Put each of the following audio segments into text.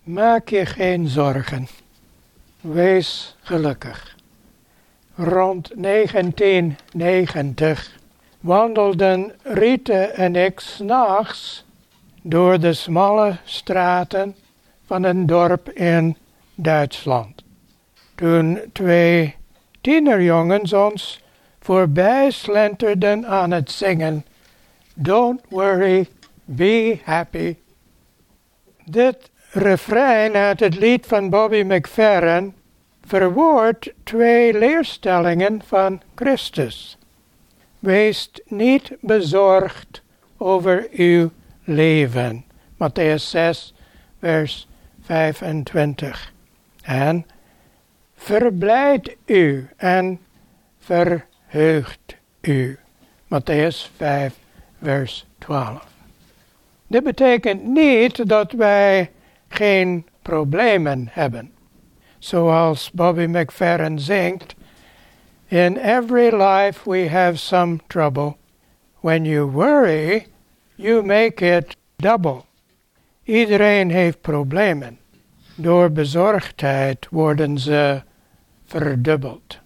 Maak je geen zorgen. Wees gelukkig. Rond 1990 wandelden Riete en ik 's nachts door de smalle straten van een dorp in Duitsland. Toen 2 tienerjongens ons voorbij slenterden aan het zingen. Don't worry, be happy. Dit refrein uit het lied van Bobby McFerrin verwoordt 2 leerstellingen van Christus. Wees niet bezorgd over uw leven. Matthäus 6, vers 25. En verblijd u en verheugt u. Matthäus 5, vers 12. Dit betekent niet dat wij geen problemen hebben. Zoals Bobby McFerrin zingt, in every life we have some trouble. When you worry, you make it double. Iedereen heeft problemen. Door bezorgdheid worden ze verdubbeld.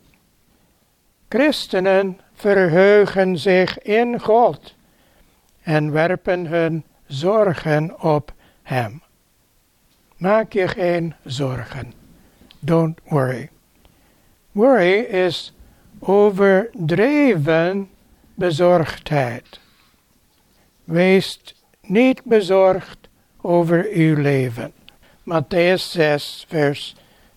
Christenen verheugen zich in God en werpen hun zorgen op Hem. Maak je geen zorgen. Don't worry. Worry is overdreven bezorgdheid. Wees niet bezorgd over uw leven. Matthäus 6, vers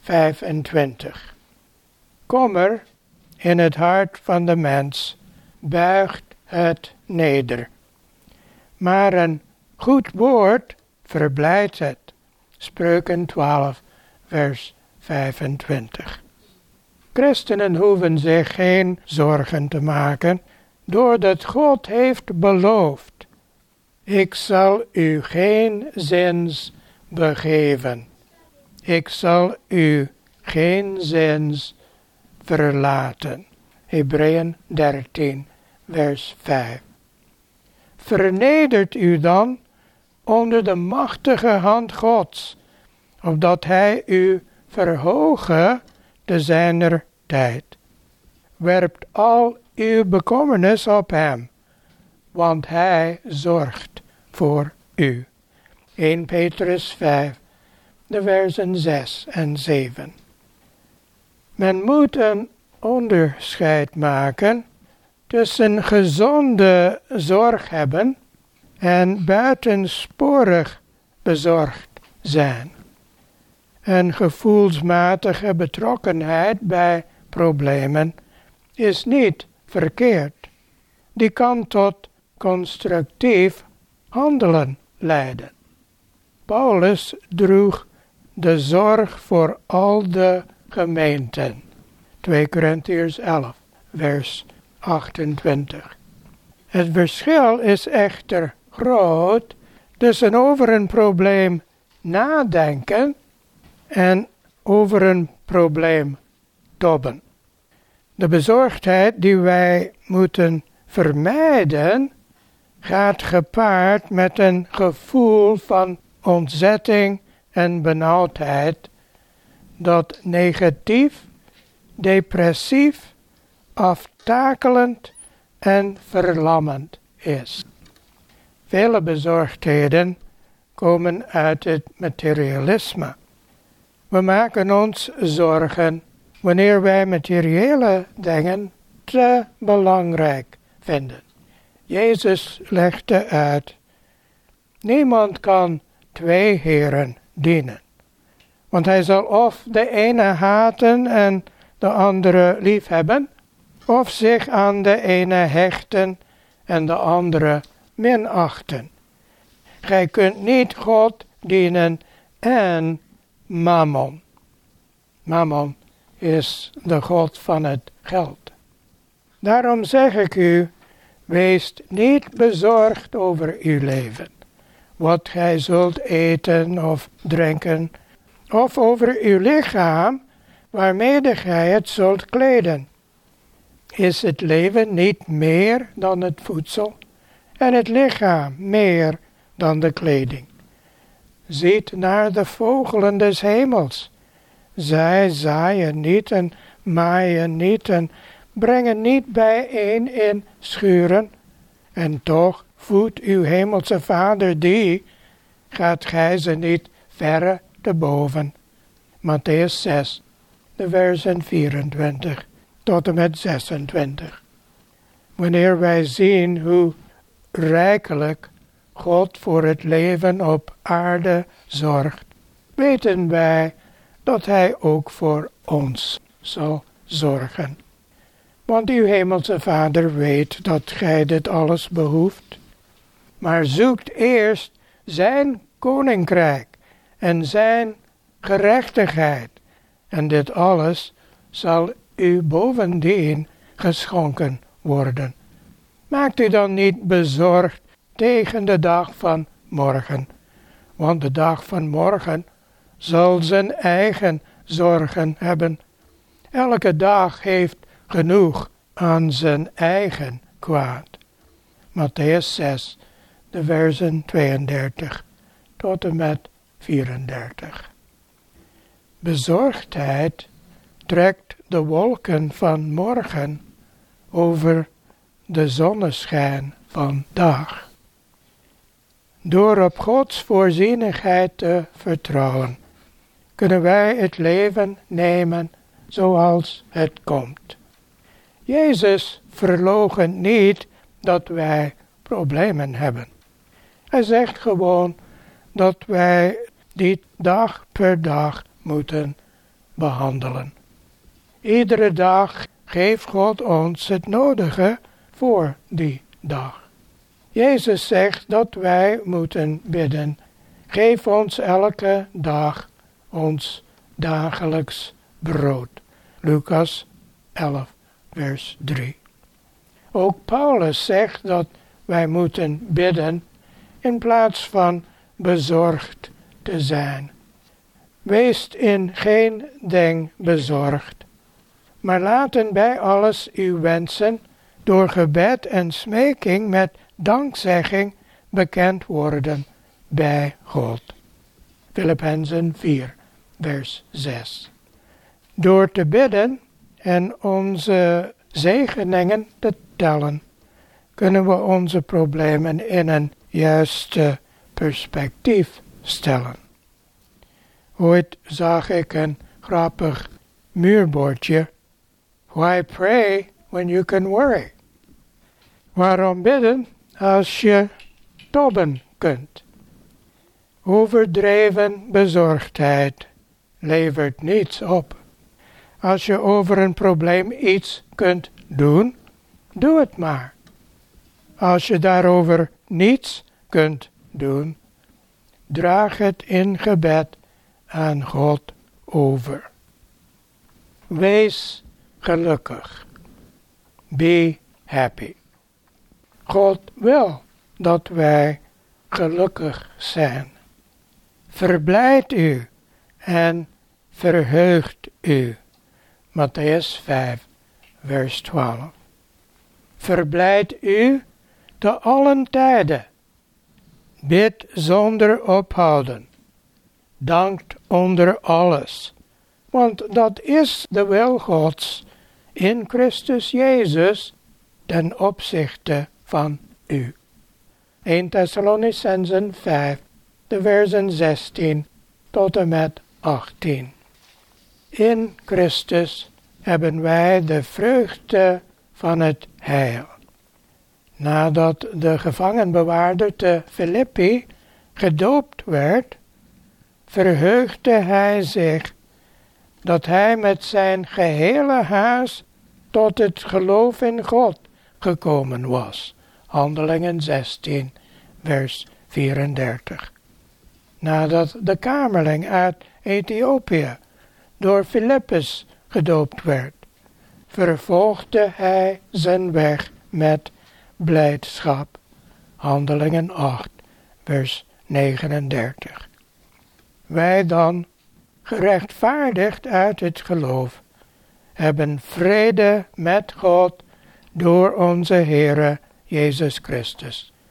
25. Kommer in het hart van de mens buigt het neder. Maar een goed woord verblijdt het. Spreuken 12, vers 25. Christenen hoeven zich geen zorgen te maken, doordat God heeft beloofd: ik zal u geen zins begeven. Ik zal u geen zins verlaten. Hebreeën 13, vers 5. Vernedert u dan onder de machtige hand Gods, opdat Hij u verhoge te zijner tijd. Werpt al uw bekommernis op Hem, want Hij zorgt voor u. 1 Petrus 5, de versen 6 en 7. Men moet een onderscheid maken tussen gezonde zorg hebben en buitensporig bezorgd zijn. Een gevoelsmatige betrokkenheid bij problemen is niet verkeerd. Die kan tot constructief handelen leiden. Paulus droeg de zorg voor al de gemeenten. 2 Korintiërs 11, vers 28. Het verschil is echter groot tussen over een probleem nadenken en over een probleem tobben. De bezorgdheid die wij moeten vermijden gaat gepaard met een gevoel van ontzetting en benauwdheid dat negatief, depressief, aftakelend en verlammend is. Vele bezorgdheden komen uit het materialisme. We maken ons zorgen wanneer wij materiële dingen te belangrijk vinden. Jezus legde uit: niemand kan 2 heren dienen. Want hij zal of de ene haten en de andere liefhebben, of zich aan de ene hechten en de andere minachten. Gij kunt niet God dienen en Mammon. Mammon is de god van het geld. Daarom zeg ik u, wees niet bezorgd over uw leven, wat gij zult eten of drinken, of over uw lichaam, waarmede gij het zult kleden. Is het leven niet meer dan het voedsel, en het lichaam meer dan de kleding? Ziet naar de vogelen des hemels. Zij zaaien niet en maaien niet en brengen niet bijeen in schuren. En toch voedt uw hemelse Vader die, gaat gij ze niet verre te boven. Matthäus 6, de versen 24 tot en met 26. Wanneer wij zien hoe rijkelijk God voor het leven op aarde zorgt, weten wij dat Hij ook voor ons zal zorgen. Want uw hemelse Vader weet dat gij dit alles behoeft. Maar zoekt eerst zijn koninkrijk en zijn gerechtigheid. En dit alles zal u bovendien geschonken worden. Maakt u dan niet bezorgd tegen de dag van morgen. Want de dag van morgen zal zijn eigen zorgen hebben. Elke dag heeft genoeg aan zijn eigen kwaad. Matthäus 6, de versen 32 tot en met 34. Bezorgdheid trekt de wolken van morgen over de zonneschijn van dag. Door op Gods voorzienigheid te vertrouwen, kunnen wij het leven nemen zoals het komt. Jezus verloochent niet dat wij problemen hebben. Hij zegt gewoon dat wij die dag per dag moeten behandelen. Iedere dag geeft God ons het nodige voor die dag. Jezus zegt dat wij moeten bidden. Geef ons elke dag ons dagelijks brood. Lucas 11, vers 3. Ook Paulus zegt dat wij moeten bidden in plaats van bezorgd te zijn. Wees in geen ding bezorgd, maar laten bij alles uw wensen door gebed en smeking met dankzegging bekend worden bij God. Filippenzen 4, vers 6. Door te bidden en onze zegeningen te tellen, kunnen we onze problemen in een juiste perspectief stellen. Ooit zag ik een grappig muurbordje. Why pray when you can worry? Waarom bidden als je tobben kunt? Overdreven bezorgdheid levert niets op. Als je over een probleem iets kunt doen, doe het maar. Als je daarover niets kunt doen, draag het in gebed aan God over. Wees gelukkig. Be happy. God wil dat wij gelukkig zijn. Verblijd u en verheugt u. Matthäus 5, vers 12. Verblijd u te allen tijden. Bid zonder ophouden. Dankt onder alles. Want dat is de wil Gods in Christus Jezus ten opzichte van u. 1 Thessalonicenzen 5, de versen 16 tot en met 18. In Christus hebben wij de vreugde van het heil. Nadat de gevangenbewaarder te Filippi gedoopt werd, verheugde hij zich dat hij met zijn gehele huis tot het geloof in God gekomen was. Handelingen 16, vers 34. Nadat de kamerling uit Ethiopië door Filippus gedoopt werd, vervolgde hij zijn weg met blijdschap. Handelingen 8, vers 39. Wij dan, gerechtvaardigd uit het geloof, hebben vrede met God door onze Heere Jezus Christus.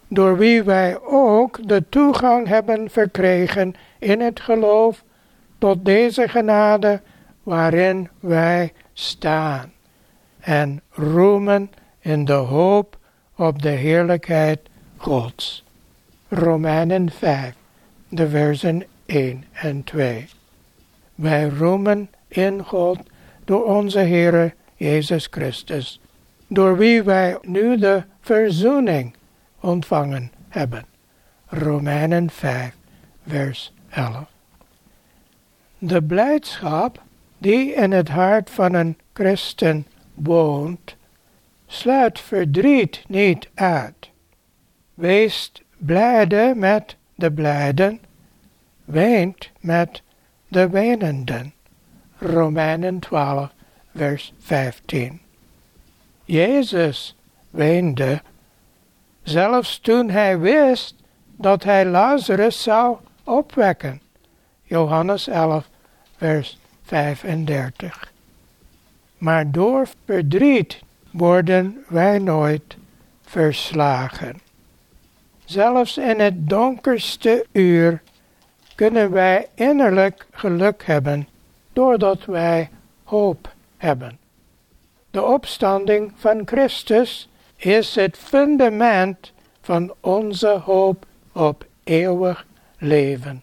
door wie wij ook de toegang hebben verkregen in het geloof tot deze genade waarin wij staan en roemen in de hoop op de heerlijkheid Gods. Romeinen 5, de versen 1 en 2. Wij roemen in God door onze Heere Jezus Christus, door wie wij nu de verzoening ontvangen hebben. Romeinen 5, vers 11. De blijdschap die in het hart van een christen woont, sluit verdriet niet uit. Wees blijde met de blijden, weent met de wenenden. Romeinen 12, vers 15. Jezus weende, zelfs toen hij wist dat hij Lazarus zou opwekken. Johannes 11, vers 35. Maar door verdriet worden wij nooit verslagen. Zelfs in het donkerste uur kunnen wij innerlijk geluk hebben, doordat wij hoop hebben. De opstanding van Christus is het fundament van onze hoop op eeuwig leven.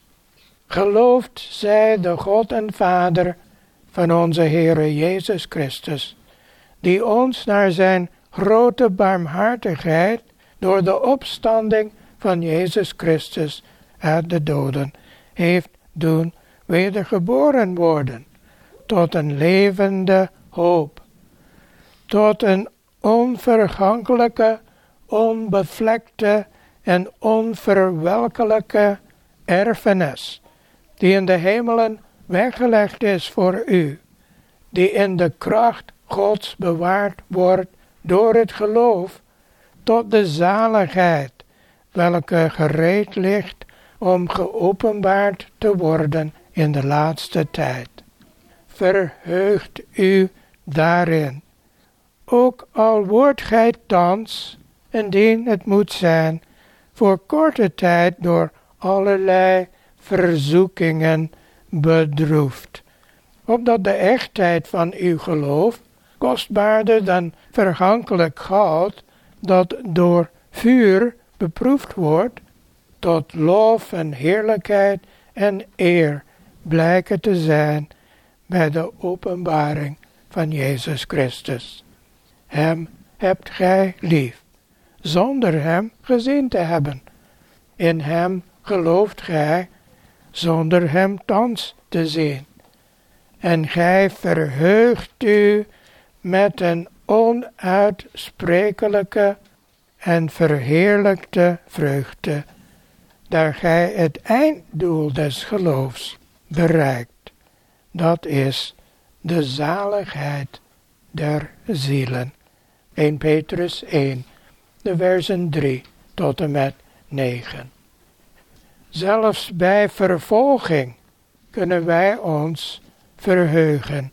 Geloofd zij de God en Vader van onze Heere Jezus Christus, die ons naar zijn grote barmhartigheid door de opstanding van Jezus Christus uit de doden heeft doen wedergeboren worden, tot een levende hoop, tot een onvergankelijke, onbevlekte en onverwelkelijke erfenis, die in de hemelen weggelegd is voor u, die in de kracht Gods bewaard wordt door het geloof, tot de zaligheid, welke gereed ligt om geopenbaard te worden in de laatste tijd. Verheugt u daarin. Ook al wordt gij thans, indien het moet zijn, voor korte tijd door allerlei verzoekingen bedroefd, opdat de echtheid van uw geloof, kostbaarder dan vergankelijk goud, dat door vuur beproefd wordt, tot lof en heerlijkheid en eer blijken te zijn bij de openbaring van Jezus Christus. Hem hebt gij lief, zonder hem gezien te hebben. In hem gelooft gij, zonder hem thans te zien. En gij verheugt u met een onuitsprekelijke en verheerlijkte vreugde, daar gij het einddoel des geloofs bereikt. Dat is de zaligheid der zielen. 1 Petrus 1, de versen 3 tot en met 9. Zelfs bij vervolging kunnen wij ons verheugen.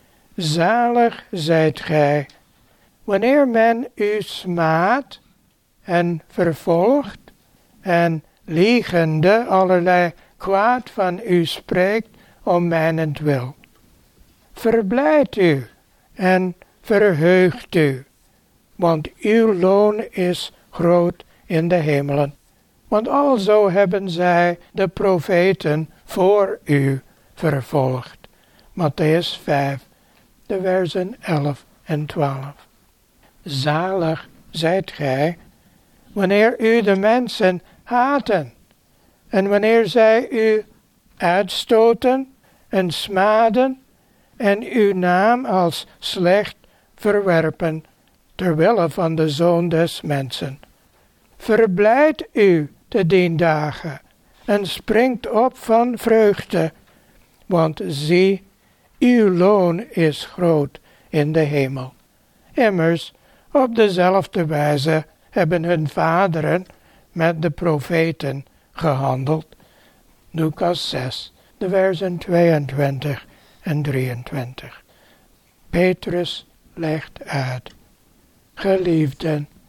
Zalig zijt gij, wanneer men u smaadt en vervolgt en liegende allerlei kwaad van u spreekt om mijnentwil. Verblijd u en verheugt u, want uw loon is groot in de hemelen. Want alzo hebben zij de profeten voor u vervolgd. Mattheüs 5, de versen 11 en 12. Zalig zijt gij, wanneer u de mensen haten, en wanneer zij u uitstoten en smaden, en uw naam als slecht verwerpen, terwille van de Zoon des mensen. Verblijd u te dien dagen, en springt op van vreugde, want zie, uw loon is groot in de hemel. Immers, op dezelfde wijze hebben hun vaderen met de profeten gehandeld. Lucas 6, de versen 22 en 23. Petrus legt uit: Geliefden,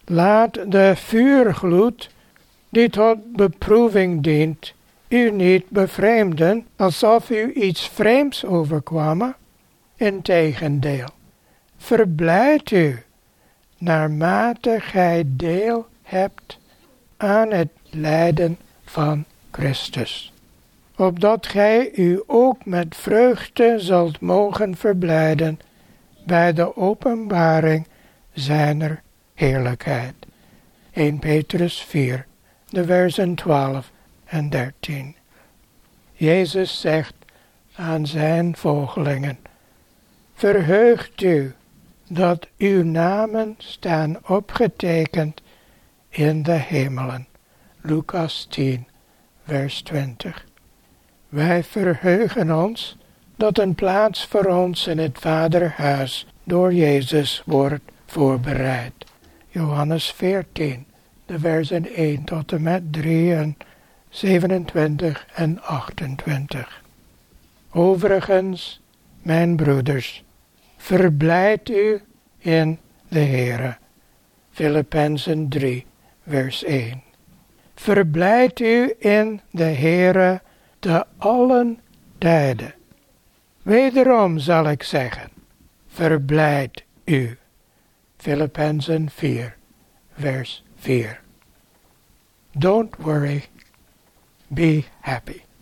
Laat de vuurgloed, die tot beproeving dient, u niet bevreemden, alsof u iets vreemds overkwam. Integendeel, verblijd u, naarmate gij deel hebt aan het lijden van Christus, opdat gij u ook met vreugde zult mogen verblijden bij de openbaring zijner heerlijkheid. 1 Petrus 4, de versen 12 en 13. Jezus zegt aan zijn volgelingen: verheugt u dat uw namen staan opgetekend in de hemelen. Lucas 10, vers 20. Wij verheugen ons dat een plaats voor ons in het Vaderhuis door Jezus wordt voorbereid. Johannes 14, de versen 1 tot en met 3 en 27 en 28. Overigens, mijn broeders, verblijd u in de Heere. Filippenzen 3, vers 1. Verblijd u in de Heere te allen tijden. Wederom zal ik zeggen, verblijd u. Filippenzen 4, vers 4. Don't worry, be happy.